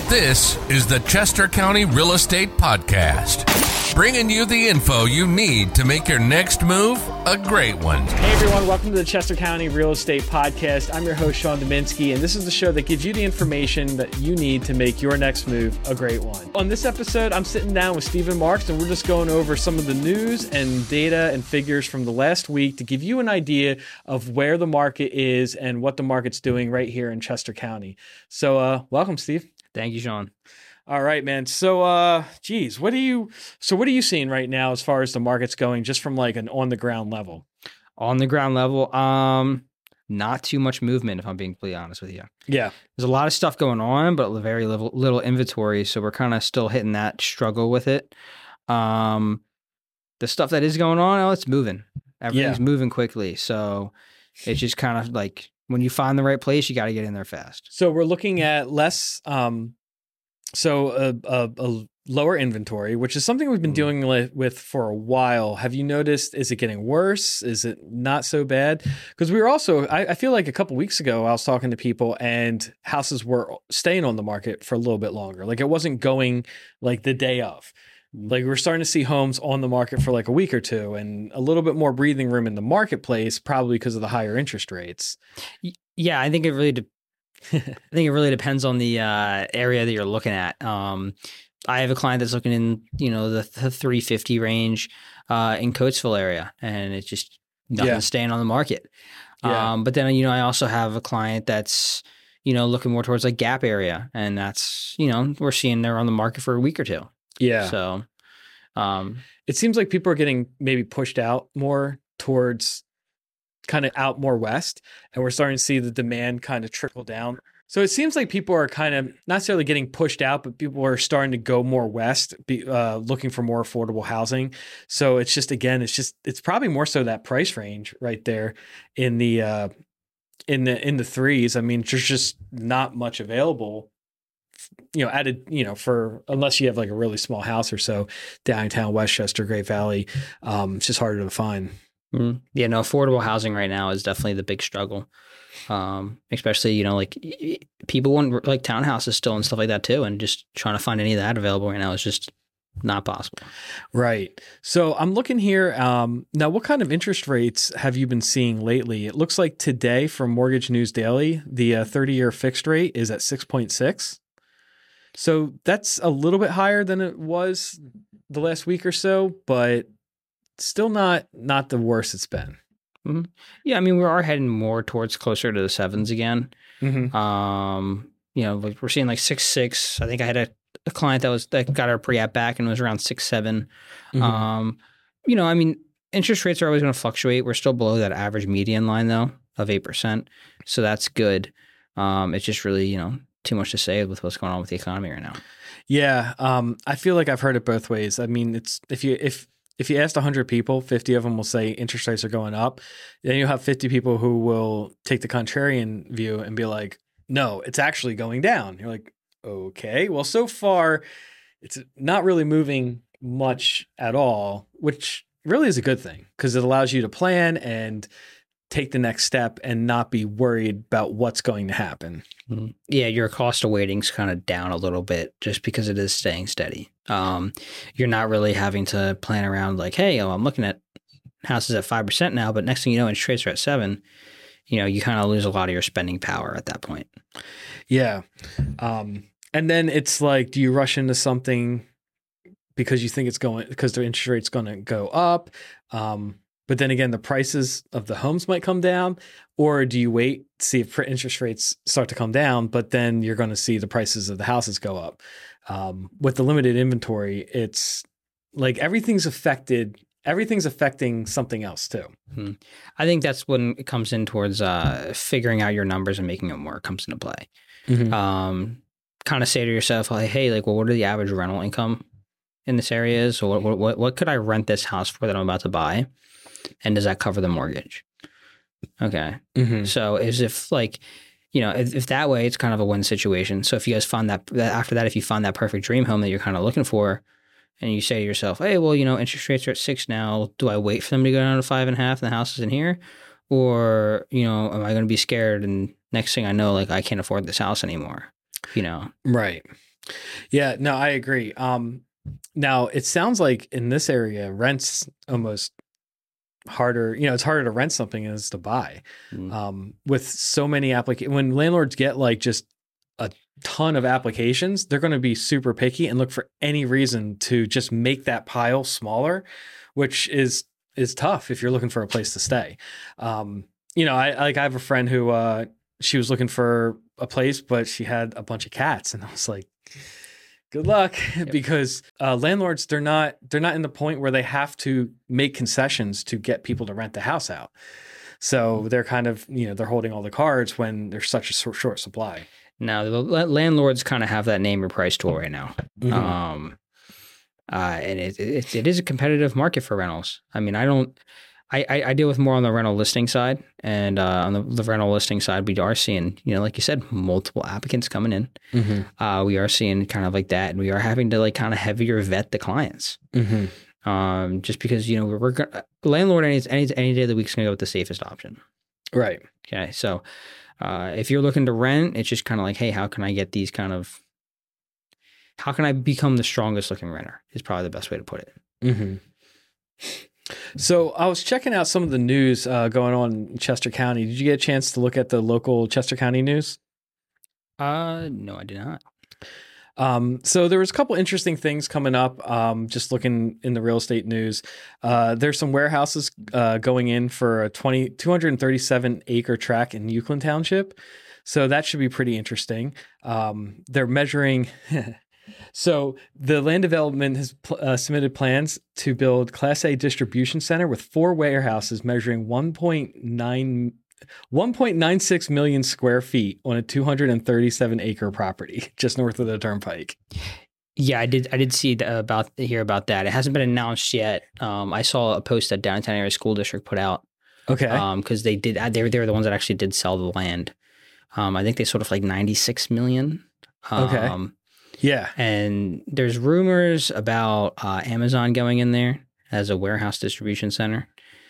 This is the Chester County Real Estate Podcast, bringing you the info you need to make your next move a great one. Hey everyone, welcome to the Chester County Real Estate Podcast. I'm your host, Sean Dominski, and this is the show that gives you the information that you need to make your next move a great one. On this episode, I'm sitting down with Stephen Marks, and we're just going over some of the news and data and figures from the last week to give you an idea of where the market is and what the market's doing right here in Chester County. So welcome, Steve. Thank you, Sean. All right, man. So, what are you seeing right now as far as the market's going, just from like an on the ground level? On the ground level, not too much movement, if I'm being completely honest with you. Yeah. There's a lot of stuff going on, but very little inventory. So we're kind of still hitting that struggle with it. The stuff that is going on, it's moving. Everything's moving quickly. So it's just kind of like when you find the right place, you got to get in there fast. So we're looking at less, a lower inventory, which is something we've been dealing with for a while. Have you noticed, is it getting worse? Is it not so bad? Because we were also, I feel like a couple weeks ago, I was talking to people and houses were staying on the market for a little bit longer. Like it wasn't going like the day of. Like we're starting to see homes on the market for like a week or two and a little bit more breathing room in the marketplace, probably because of the higher interest rates. Yeah, I think it really depends on the area that you're looking at. I have a client that's looking in, the 350 range in Coatesville area, and it's just nothing's staying on the market. Yeah. But then, I also have a client that's, looking more towards like Gap area, and that's, we're seeing they're on the market for a week or two. Yeah. So it seems like people are getting maybe pushed out more towards kind of out more west, and we're starting to see the demand kind of trickle down. So it seems like people are kind of not necessarily getting pushed out, but people are starting to go more west, looking for more affordable housing. So it's just, again, it's probably more so that price range right there in the threes. I mean, there's just not much available, for unless you have like a really small house or so downtown Westchester, Great Valley. It's just harder to find. Mm-hmm. Yeah, no, affordable housing right now is definitely the big struggle. Especially, like people want like townhouses still and stuff like that too. And just trying to find any of that available right now is just not possible. Right. So I'm looking here. Now, what kind of interest rates have you been seeing lately? It looks like today from Mortgage News Daily, the 30-year fixed rate is at 6.6. So that's a little bit higher than it was the last week or so, but still not the worst it's been. Mm-hmm. Yeah, I mean, we are heading more towards closer to the sevens again. Mm-hmm. Like we're seeing like 6.6. I think I had a client that got our pre-app back and was around 6.7. Mm-hmm. I mean, interest rates are always going to fluctuate. We're still below that average median line though of 8%, so that's good. It's just really too much to say with what's going on with the economy right now. Yeah, I feel like I've heard it both ways. I mean, it's if you asked 100 people, 50 of them will say interest rates are going up. Then you'll have 50 people who will take the contrarian view and be like, no, it's actually going down. You're like, okay, well, so far it's not really moving much at all, which really is a good thing because it allows you to plan and take the next step and not be worried about what's going to happen. Mm-hmm. Yeah, your cost of waiting's kind of down a little bit just because it is staying steady. You're not really having to plan around like, hey, I'm looking at houses at 5% now, but next thing you know, interest rates are at 7%. You kind of lose a lot of your spending power at that point. Yeah. And then it's like, do you rush into something because you think because the interest rate's going to go up? But then again, the prices of the homes might come down, or do you wait to see if interest rates start to come down, but then you're going to see the prices of the houses go up? With the limited inventory, it's like everything's affecting something else too. Mm-hmm. I think that's when it comes in towards figuring out your numbers and making them work comes into play. Mm-hmm. Kind of say to yourself, like, hey, like, well, what are the average rental income in this area is? So what could I rent this house for that I'm about to buy? And does that cover the mortgage? Okay. Mm-hmm. So as if like, if that way, it's kind of a win situation. So if you guys find that after that, if you find that perfect dream home that you're kind of looking for, and you say to yourself, hey, well, interest rates are at 6 now. Do I wait for them to go down to 5.5 and the house is in here? Or, am I going to be scared? And next thing I know, like I can't afford this house anymore, Right. Yeah, no, I agree. Now it sounds like in this area, rent's almost harder. It's harder to rent something as to buy. With so many applications, when landlords get like just a ton of applications, they're going to be super picky and look for any reason to just make that pile smaller, which is tough if you're looking for a place to stay. I have a friend who she was looking for a place, but she had a bunch of cats, and I was like, good luck. Yep. Because landlords, they're not in the point where they have to make concessions to get people to rent the house out. So they're kind of, they're holding all the cards when there's such a short supply. Now, the landlords kind of have that name or price tool right now. Mm-hmm. And it is a competitive market for rentals. I mean, I deal with more on the rental listing side, and on the rental listing side, we are seeing, like you said, multiple applicants coming in. Mm-hmm. We are seeing kind of like that, and we are having to like kind of heavier vet the clients. Mm-hmm. Just because, landlord any day of the week is going to go with the safest option. Right. Okay. So if you're looking to rent, it's just kind of like, hey, how can I become the strongest looking renter is probably the best way to put it. Mm-hmm. So I was checking out some of the news going on in Chester County. Did you get a chance to look at the local Chester County news? No, I did not. So there was a couple interesting things coming up. Just looking in the real estate news, there's some warehouses going in for a 237 acre tract in Euclid Township. So that should be pretty interesting. They're measuring. So the land development has submitted plans to build Class A distribution center with 4 warehouses measuring 1.96 million square feet on a 237 acre property just north of the Turnpike. Yeah, I did hear about that. It hasn't been announced yet. I saw a post that Downtown Area School District put out. Okay. Because they were the ones that actually did sell the land. I think they sold it for like $96 million. Okay. Yeah. And there's rumors about Amazon going in there as a warehouse distribution center.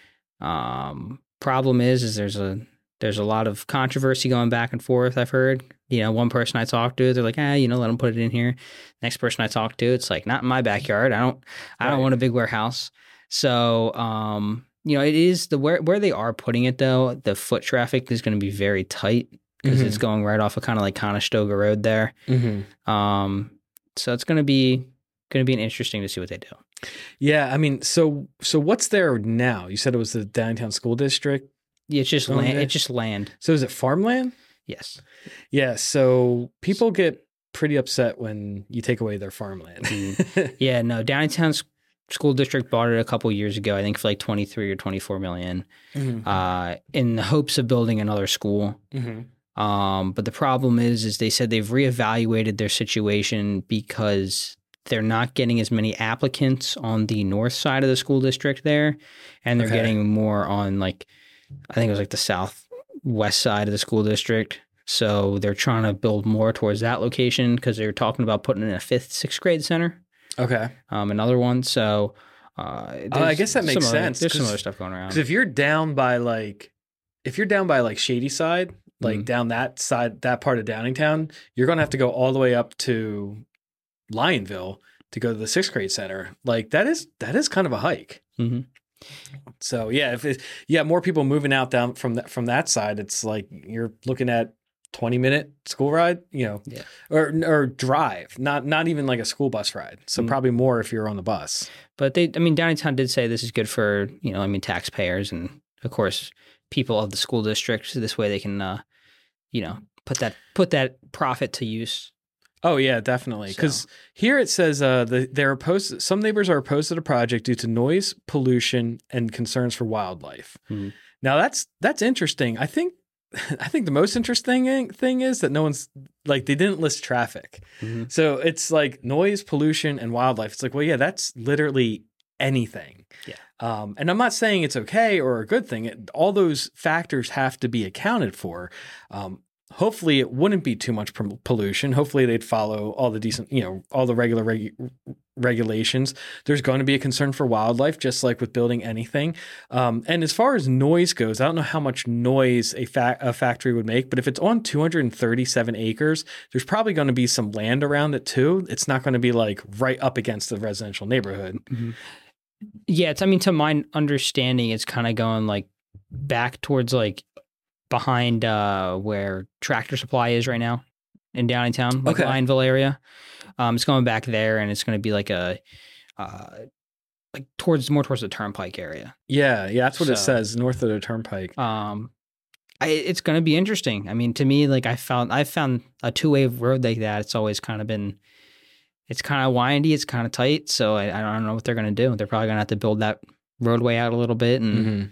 Problem is there's a lot of controversy going back and forth, I've heard. One person I talked to, they're like, let them put it in here. Next person I talked to, it's like, not in my backyard. I don't want a big warehouse. So, it is where they are putting it though, the foot traffic is going to be very tight. Because it's going right off of kind of like Conestoga Road there. Mm-hmm. So it's going to be interesting to see what they do. Yeah, I mean, so what's there now? You said it was the downtown school district. Yeah, it's just land. It's just land. So is it farmland? Yes. Yeah. So people get pretty upset when you take away their farmland. Yeah. No. Downtown School District bought it a couple years ago. I think for like 23 or 24 million, in the hopes of building another school. Mm-hmm. But the problem is they said they've reevaluated their situation because they're not getting as many applicants on the north side of the school district there. And they're getting more on like, I think it was like the southwest side of the school district. So they're trying to build more towards that location because they're talking about putting in a 5th, 6th grade center. Okay. Another one. So, I guess that makes sense. There's some other stuff going around. Because if you're down by like Shady Side, like down that side, that part of Downingtown, you're going to have to go all the way up to Lionville to go to the 6th grade center. Like that is kind of a hike. Mm-hmm. So yeah, if more people moving out down from that side, it's like you're looking at 20-minute school ride, or drive, not even like a school bus ride. So probably more if you're on the bus. But Downingtown did say this is good for, taxpayers and of course people of the school district. So this way they can, put that profit to use. Oh yeah, definitely. Because here it says they're opposed. Some neighbors are opposed to the project due to noise, pollution, and concerns for wildlife. Mm-hmm. Now that's interesting. I think the most interesting thing is that no one's like they didn't list traffic. Mm-hmm. So it's like noise, pollution, and wildlife. It's like, well, yeah, that's literally anything. Yeah. And I'm not saying it's okay or a good thing. All those factors have to be accounted for. Hopefully it wouldn't be too much pollution. Hopefully they'd follow all the decent, all the regular regulations. There's going to be a concern for wildlife, just like with building anything. And as far as noise goes, I don't know how much noise a factory would make, but if it's on 237 acres, there's probably going to be some land around it too. It's not going to be like right up against the residential neighborhood. Mm-hmm. Yeah, I mean, to my understanding, it's kind of going like back towards like behind where Tractor Supply is right now in Downingtown, like Lionville area. It's going back there, and it's going to be like a like more towards the Turnpike area. Yeah, that's what it says, north of the Turnpike. It's going to be interesting. I mean, to me, like I found a two-way road like that. It's always kind of been, it's kind of windy, it's kind of tight. So I don't know what they're going to do. They're probably going to have to build that roadway out a little bit. And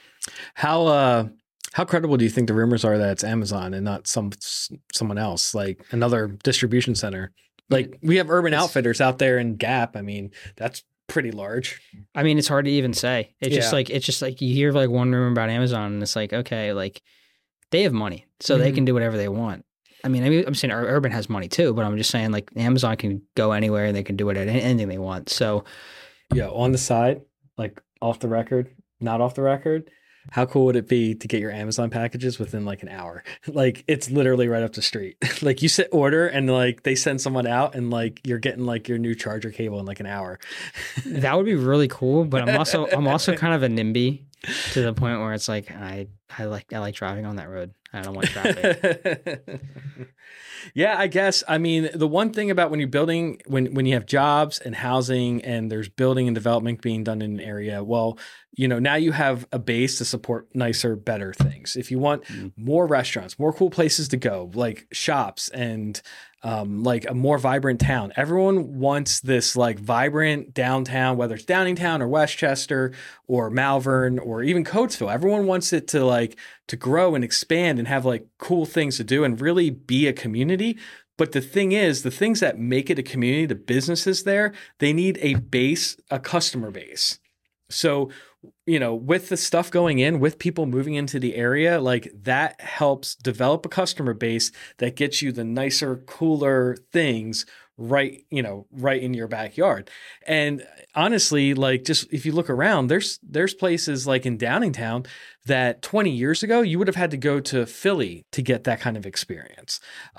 how credible do you think the rumors are that it's Amazon and not someone else, like another distribution center? Like we have Urban Outfitters out there in Gap. I mean, that's pretty large. I mean, it's hard to even say. It's just like you hear like one rumor about Amazon, and it's like, okay, like they have money, so they can do whatever they want. I mean, I'm saying Urban has money too, but I'm just saying like Amazon can go anywhere and they can do anything they want. So yeah, on the side, like off the record, not off the record. How cool would it be to get your Amazon packages within like an hour? Like it's literally right up the street. Like you order and like they send someone out and like you're getting like your new charger cable in like an hour. That would be really cool. But I'm also kind of a NIMBY to the point where it's like I like driving on that road. I don't want traffic. Yeah, I guess. I mean, the one thing about when you're building, when you have jobs and housing and there's building and development being done in an area, well, you know, now you have a base to support nicer, better things. If you want more restaurants, more cool places to go, like shops and like a more vibrant town. Everyone wants this like vibrant downtown, whether it's Downingtown or Westchester or Malvern or even Coatesville. Everyone wants it to grow and expand and have like cool things to do and really be a community. But the thing is, the things that make it a community, the businesses there, they need a customer base. So, you know, with the stuff going in, with people moving into the area, like that helps develop a customer base that gets you the nicer, cooler things right in your backyard. And honestly, like just if you look around, there's places like in Downingtown that 20 years ago, you would have had to go to Philly to get that kind of experience.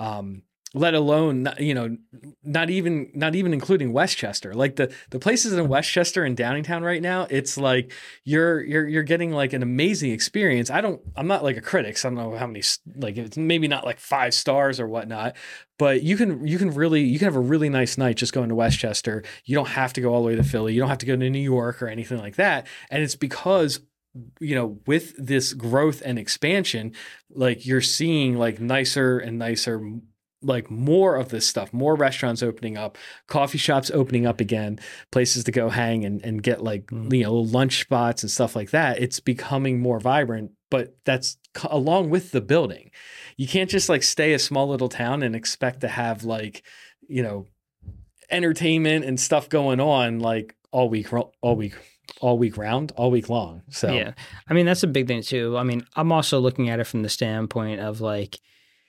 Let alone, you know, not even including Westchester. Like the places in Westchester and Downingtown right now, it's like you're getting like an amazing experience. I'm not like a critic, so I don't know how many, like it's maybe not like 5 stars or whatnot, but you can have a really nice night just going to Westchester. You don't have to go all the way to Philly. You don't have to go to New York or anything like that. And it's because, you know, with this growth and expansion, like you're seeing like nicer and nicer, like more of this stuff, more restaurants opening up, coffee shops opening up again, places to go hang and get like, you know, lunch spots and stuff like that. It's becoming more vibrant, but that's along with the building. You can't just like stay a small little town and expect to have like, you know, entertainment and stuff going on like all week round, all week long. So, yeah, I mean, that's a big thing too. I mean, I'm also looking at it from the standpoint of like,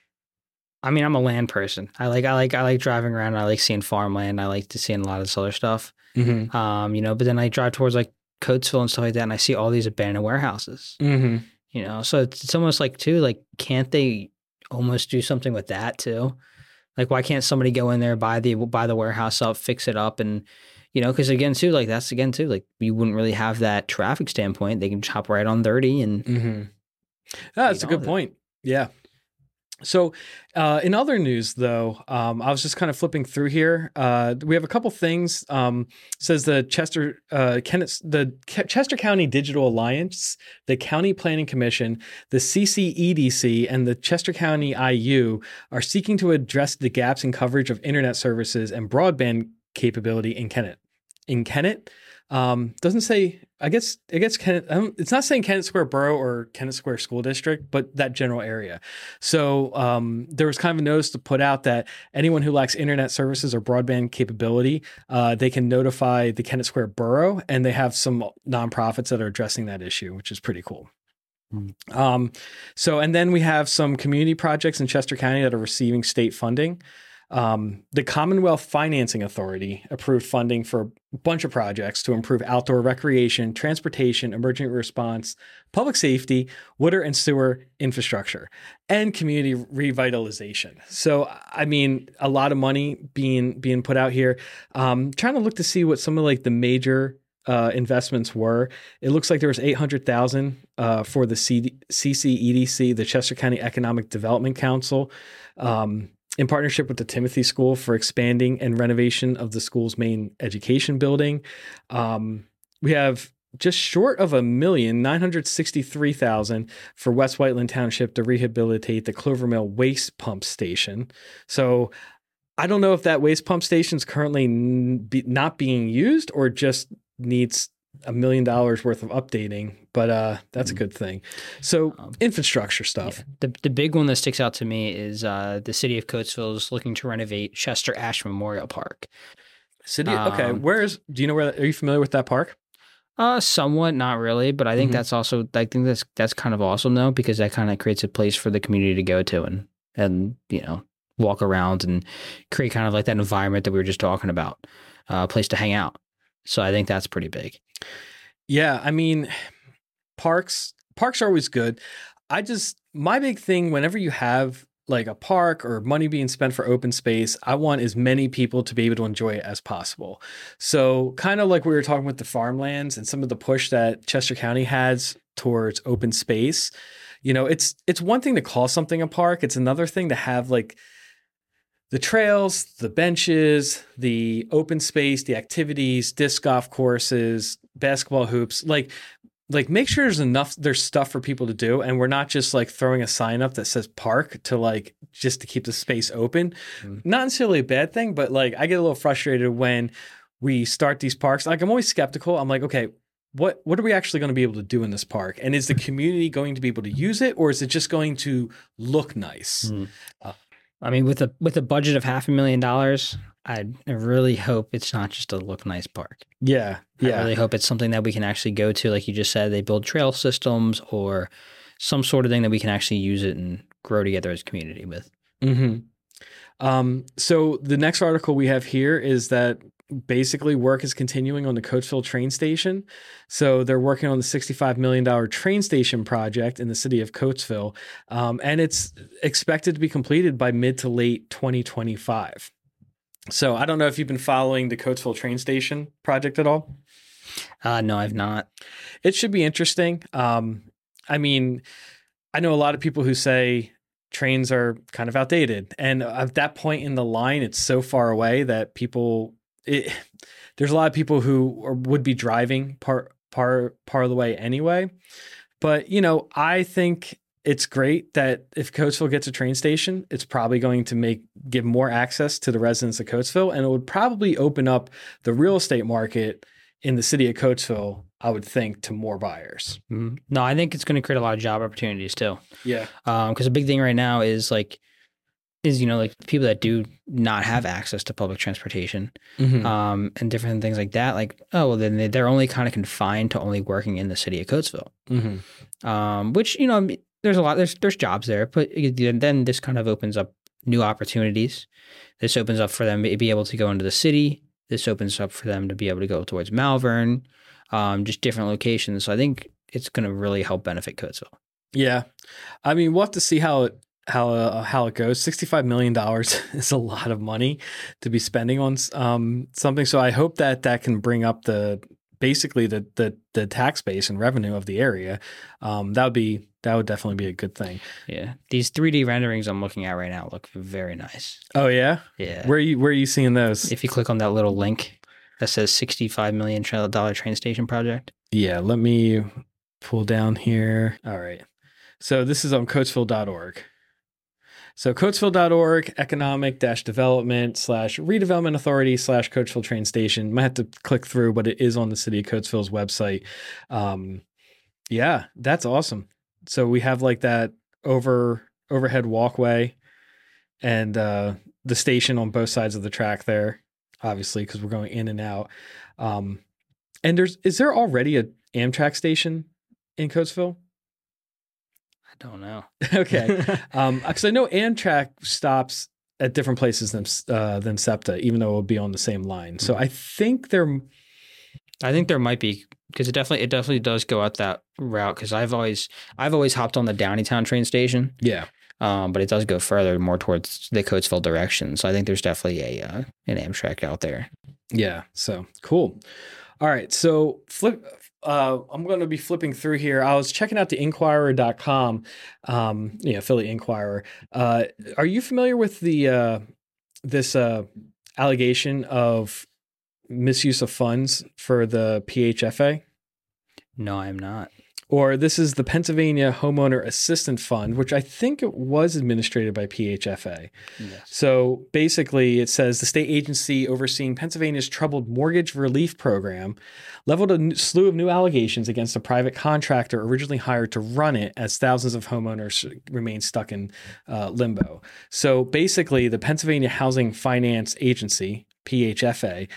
I mean, I'm a land person. I like driving around. I like seeing farmland. I like to seeing a lot of this other stuff. Mm-hmm. You know, but then I drive towards like Coatesville and stuff like that, and I see all these abandoned warehouses. Mm-hmm. You know, so it's almost like too, like, can't they almost do something with that too? Like, why can't somebody go in there, buy the warehouse up, fix it up, and you know, because again too, like that's again too, like you wouldn't really have that traffic standpoint. They can hop right on 30 and. That's a good point. Yeah. So in other news, though, I was just kind of flipping through here. We have a couple things. Says the Chester County Digital Alliance, the County Planning Commission, the CCEDC, and the Chester County IU are seeking to address the gaps in coverage of internet services and broadband capability in Kennett. In Kennett, doesn't say. I guess Kennett, it's not saying Kennett Square Borough or Kennett Square School District, but that general area. So there was kind of a notice to put out that anyone who lacks internet services or broadband capability, they can notify the Kennett Square Borough, and they have some nonprofits that are addressing that issue, which is pretty cool. So, and then we have some community projects in Chester County that are receiving state funding. The Commonwealth Financing Authority approved funding for a bunch of projects to improve outdoor recreation, transportation, emergency response, public safety, water and sewer infrastructure, and community revitalization. So, I mean, a lot of money being put out here. Trying to look to see what some of like the major investments were. It looks like there was $800,000 for the CCEDC, the Chester County Economic Development Council, in partnership with the Timothy School for expanding and renovation of the school's main education building. We have just short of $1,963,000 for West Whiteland Township to rehabilitate the Clover Mill waste pump station. So I don't know if that waste pump station is currently not being used or just needs $1 million worth of updating, but that's a good thing. So infrastructure stuff. Yeah. The big one that sticks out to me is the city of Coatesville is looking to renovate Chester Ash Memorial Park. Okay. Do you know where, are you familiar with that park? Somewhat, not really, but I think that's also, I think that's kind of awesome though, because that kind of creates a place for the community to go to and, you know, walk around and create kind of like that environment that we were just talking about, a place to hang out. So I think that's pretty big. Yeah. I mean, parks are always good. My big thing, whenever you have like a park or money being spent for open space, I want as many people to be able to enjoy it as possible. So kind of like we were talking with the farmlands and some of the push that Chester County has towards open space, you know, it's one thing to call something a park. It's another thing to have like the trails, the benches, the open space, the activities, disc golf courses, basketball hoops, like make sure there's stuff for people to do. And we're not just like throwing a sign up that says park to like, just to keep the space open. Not necessarily a bad thing, but like I get a little frustrated when we start these parks. Like I'm always skeptical. I'm like, okay, what are we actually going to be able to do in this park? And is the community going to be able to use it, or is it just going to look nice? I mean, with a budget of $500,000, I really hope it's not just a look nice park. Yeah. I really hope it's something that we can actually go to. Like you just said, they build trail systems or some sort of thing that we can actually use it and grow together as a community with. So the next article we have here is that basically work is continuing on the Coatesville train station. So they're working on the $65 million train station project in the city of Coatesville. And it's expected to be completed by mid to late 2025. So I don't know if you've been following the Coatesville train station project at all. No, I've not. It should be interesting. I mean, I know a lot of people who say trains are kind of outdated. And at that point in the line, it's so far away that there's a lot of people who would be driving part of the way anyway. But, you know, I think it's great that if Coatesville gets a train station, it's probably going to give more access to the residents of Coatesville, and it would probably open up the real estate market in the city of Coatesville, I would think, to more buyers. No, I think it's going to create a lot of job opportunities too. Yeah. Because a big thing right now is you know, like people that do not have access to public transportation, and different things like that. Like, oh, well, then they're only kind of confined to only working in the city of Coatesville. Which, you know, there's jobs there, but then this kind of opens up new opportunities. This opens up for them to be able to go into the city. This opens up for them to be able to go towards Malvern, just different locations. So I think it's going to really help benefit Coatesville. Yeah. I mean, we'll have to see how it goes. $65 million is a lot of money to be spending on something. So I hope that can bring up the tax base and revenue of the area. That would definitely be a good thing. Yeah. These 3D renderings I'm looking at right now look very nice. Oh yeah? Yeah. Where are you seeing those? If you click on that little link that says $65 million train station project. Yeah, let me pull down here. All right. So this is on coatesville.org. So coatesville.org, economic-development/redevelopment authority/Coatesville train station. Might have to click through, but it is on the city of Coatesville's website. Yeah, that's awesome. So we have like that overhead walkway and the station on both sides of the track there, obviously, because we're going in and out. And is there already a Amtrak station in Coatesville? I don't know. Okay. Because I know Amtrak stops at different places than SEPTA, even though it will be on the same line. So I think there might be, because it definitely does go out that route. Because I've always hopped on the Downeytown train station. Yeah. But it does go further, more towards the Coatesville direction. So I think there's definitely an Amtrak out there. Yeah. So cool. All right. So I'm going to be flipping through here. I was checking out the Inquirer.com, Philly Inquirer. Are you familiar with this allegation of misuse of funds for the PHFA? No, I'm not. Or this is the Pennsylvania Homeowner Assistance Fund, which I think it was administered by PHFA. Yes. So basically it says the state agency overseeing Pennsylvania's troubled mortgage relief program leveled a slew of new allegations against a private contractor originally hired to run it, as thousands of homeowners remain stuck in limbo. So basically the Pennsylvania Housing Finance Agency, PHFA,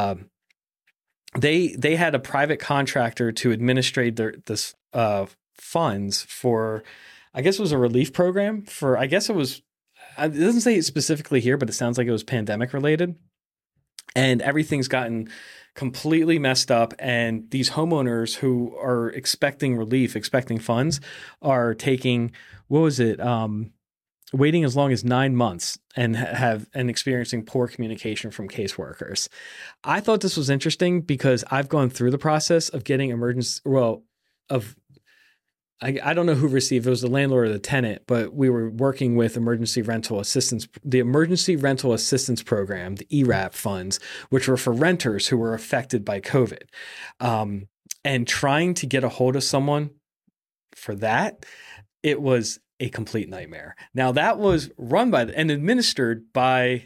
they had a private contractor to administrate this funds for, I guess it was a relief program for, I guess it was, it doesn't say it specifically here, but it sounds like it was pandemic related. And everything's gotten completely messed up. And these homeowners who are expecting relief, expecting funds, are taking, waiting as long as 9 months and experiencing poor communication from caseworkers. I thought this was interesting because I've gone through the process of getting I don't know who received, it was the landlord or the tenant, but we were working with the Emergency Rental Assistance Program, the ERAP funds, which were for renters who were affected by COVID. And trying to get a hold of someone for that, it was a complete nightmare. Now that was run by and administered by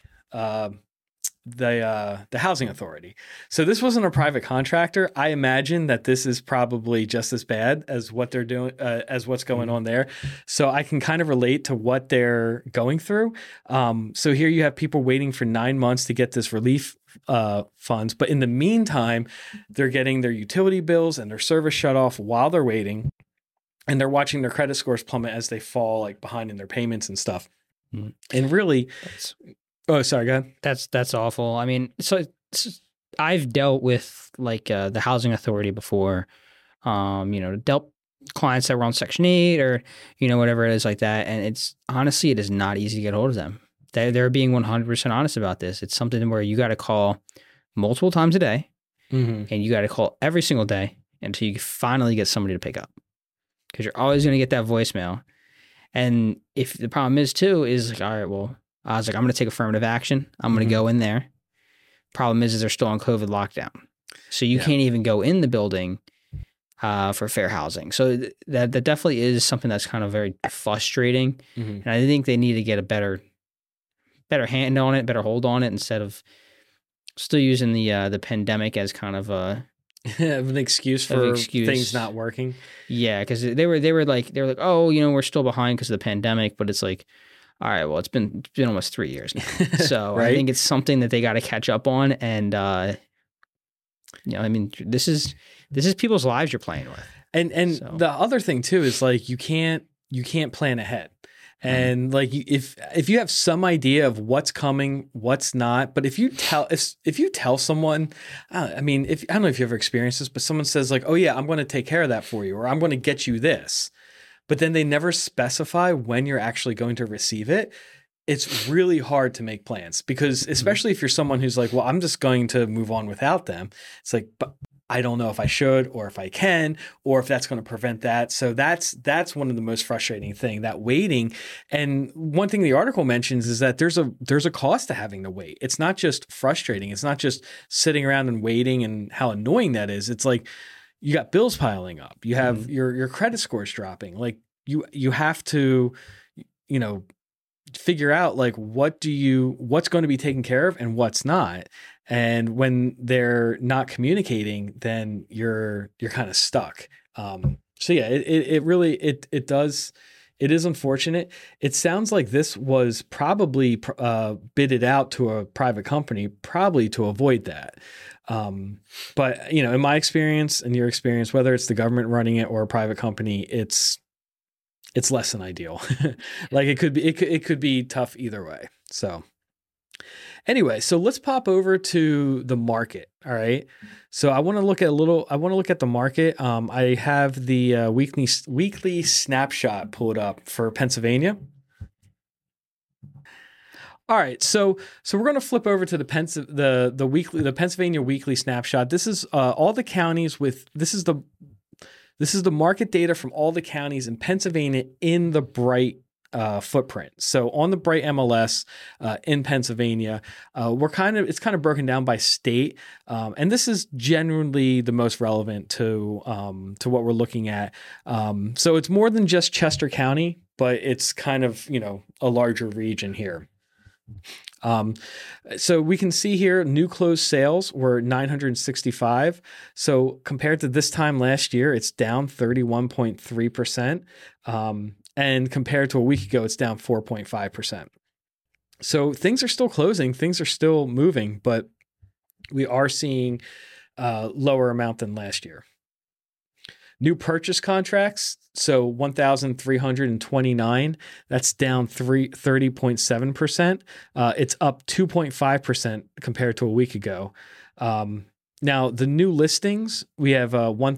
the housing authority. So this wasn't a private contractor. I imagine that this is probably just as bad as what they're doing, as what's going on there. So I can kind of relate to what they're going through. So here you have people waiting for 9 months to get this relief funds, but in the meantime, they're getting their utility bills and their service shut off while they're waiting, and they're watching their credit scores plummet as they fall behind in their payments and stuff. And really, oh, sorry, go ahead. That's awful. I mean, so I've dealt with the housing authority before, dealt clients that were on Section 8 or, whatever it is like that. And it is not easy to get a hold of them. They're being 100% honest about this. It's something where you got to call multiple times a day, and you got to call every single day until you finally get somebody to pick up, because you're always going to get that voicemail. And if the problem is too, is all right, well, I was I'm going to take affirmative action. I'm going to go in there. Problem is they're still on COVID lockdown. So you can't even go in the building for fair housing. So that definitely is something that's kind of very frustrating. And I think they need to get a better hand on it, better hold on it, instead of still using the pandemic as kind of an excuse for things not working. Yeah, because they were like, oh, we're still behind because of the pandemic, but it's like, all right, well, it's been almost 3 years now. So right? I think it's something that they got to catch up on. And, this is people's lives you're playing with. And so. The other thing too is you can't plan ahead. And if you have some idea of what's coming, what's not, but if you tell someone, I don't know if you ever experienced this, but someone says oh yeah, I'm going to take care of that for you, or I'm going to get you this, but then they never specify when you're actually going to receive it. It's really hard to make plans, because especially if you're someone who's well, I'm just going to move on without them. It's but I don't know if I should, or if I can, or if that's going to prevent that. So that's one of the most frustrating thing, that waiting. And one thing the article mentions is that there's a cost to having to wait. It's not just frustrating. It's not just sitting around and waiting and how annoying that is. It's you got bills piling up. You have your credit scores dropping. You have to, figure out what's going to be taken care of and what's not. And when they're not communicating, then you're kind of stuck. So yeah, it is unfortunate. It sounds like this was probably bidded out to a private company, probably to avoid that. But in my experience and your experience, whether it's the government running it or a private company, it's less than ideal. It could be tough either way. So anyway, so let's pop over to the market. All right. So I want to look at the market. I have the weekly snapshot pulled up for Pennsylvania. All right, so we're going to flip over to the Pennsylvania weekly snapshot. This is all the counties this is the market data from all the counties in Pennsylvania in the Bright footprint. So on the Bright MLS in Pennsylvania, it's kind of broken down by state, and this is generally the most relevant to what we're looking at. So it's more than just Chester County, but it's kind of a larger region here. So we can see here new closed sales were 965. So compared to this time last year, it's down 31.3%. And compared to a week ago, it's down 4.5%. So things are still closing, things are still moving, but we are seeing lower amount than last year. New purchase contracts, so 1,329. That's down 30.7%. It's up 2.5% compared to a week ago. Now, the new listings, we have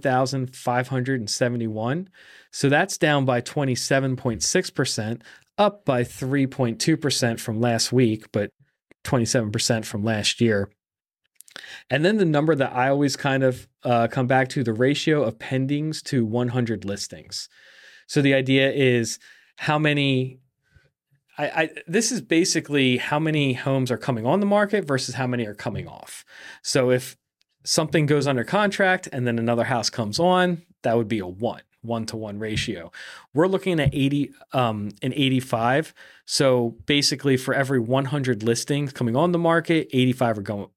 1,571. So that's down by 27.6%, up by 3.2% from last week, but 27% from last year. And then the number that I always kind of come back to, the ratio of pendings to 100 listings. So the idea is how many, this is basically how many homes are coming on the market versus how many are coming off. So if something goes under contract and then another house comes on, that would be a 1-to-1 ratio. We're looking at 85. So basically for every 100 listings coming on the market, 85 are going,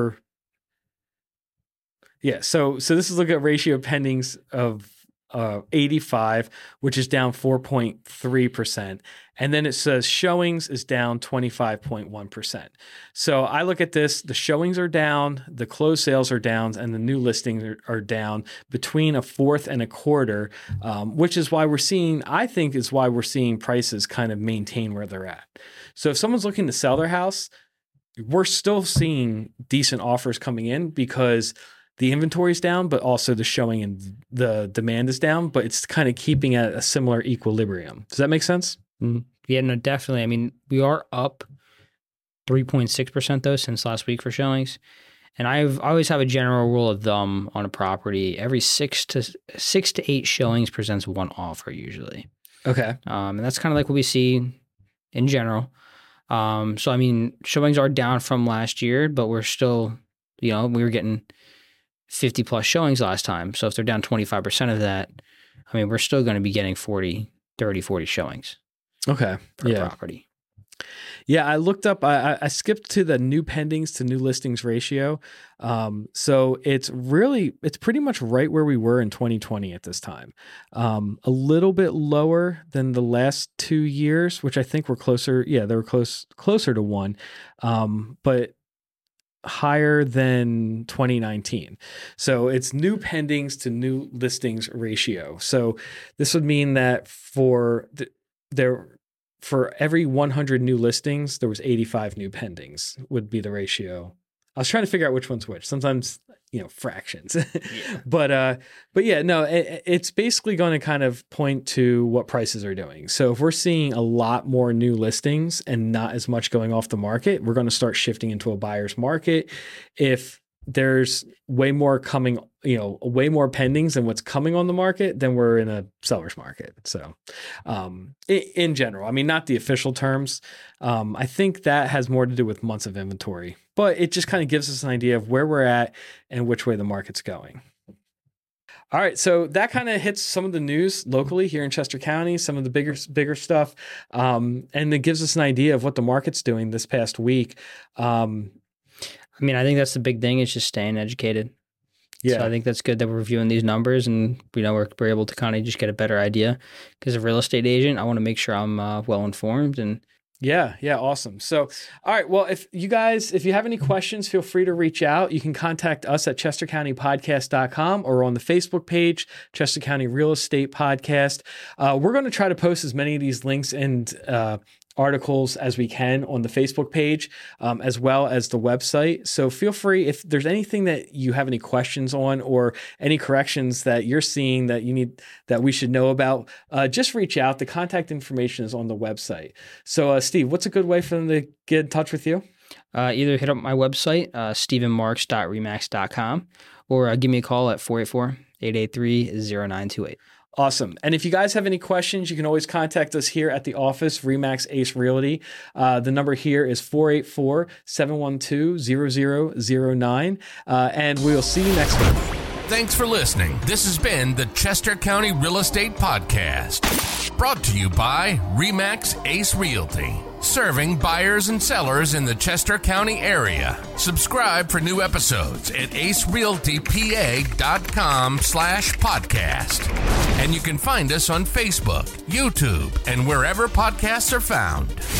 so this is looking at ratio of pendings of 85, which is down 4.3%. And then it says showings is down 25.1%. So I look at this, the showings are down, the closed sales are down, and the new listings are down between a fourth and a quarter, which is why we're seeing prices kind of maintain where they're at. So if someone's looking to sell their house, we're still seeing decent offers coming in because the inventory is down, but also the showing and the demand is down, but it's kind of keeping at a similar equilibrium. Does that make sense? Mm-hmm. Yeah, no, definitely. I mean, we are up 3.6% though since last week for showings. And I always have a general rule of thumb on a property. Every 6 to 8 showings presents one offer usually. Okay. And that's kind of like what we see in general. So, I mean, showings are down from last year, but we're still, we were getting 50 plus showings last time. So if they're down 25% of that, I mean, we're still going to be getting 40 showings. Okay. Per property. Yeah. I looked up, I skipped to the new pendings to new listings ratio. So it's pretty much right where we were in 2020 at this time. A little bit lower than the last 2 years, which I think were closer. Yeah, they were closer to 1. But higher than 2019. So it's new pendings to new listings ratio. So this would mean that for every 100 new listings, there was 85 new pendings would be the ratio. I was trying to figure out which one's which. Sometimes, fractions. Yeah. But yeah, no, it's basically going to kind of point to what prices are doing. So if we're seeing a lot more new listings and not as much going off the market, we're going to start shifting into a buyer's market. If there's way more coming, way more pendings than what's coming on the market, then we're in a seller's market. So in general, I mean, not the official terms. I think that has more to do with months of inventory, but it just kind of gives us an idea of where we're at and which way the market's going. All right, so that kind of hits some of the news locally here in Chester County, some of the bigger stuff, and it gives us an idea of what the market's doing this past week. I mean, I think that's the big thing is just staying educated. Yeah. So I think that's good that we're reviewing these numbers and, we're able to kind of just get a better idea. Because as a real estate agent, I want to make sure I'm well informed and. Yeah. Awesome. So, all right. Well, if you have any questions, feel free to reach out. You can contact us at chestercountypodcast.com or on the Facebook page, Chester County Real Estate Podcast. We're going to try to post as many of these links and articles as we can on the Facebook page, as well as the website. So feel free, if there's anything that you have any questions on or any corrections that you're seeing that you need, that we should know about, just reach out. The contact information is on the website. So Steve, what's a good way for them to get in touch with you? Either hit up my website, stephenmarks.remax.com, or give me a call at 484-883-0928. Awesome. And if you guys have any questions, you can always contact us here at the office, RE/MAX Ace Realty. The number here is 484-712-0009. And we'll see you next time. Thanks for listening. This has been the Chester County Real Estate Podcast, brought to you by RE/MAX Ace Realty, serving buyers and sellers in the Chester County area. Subscribe for new episodes at acerealtypa.com/podcast. And you can find us on Facebook, YouTube, and wherever podcasts are found.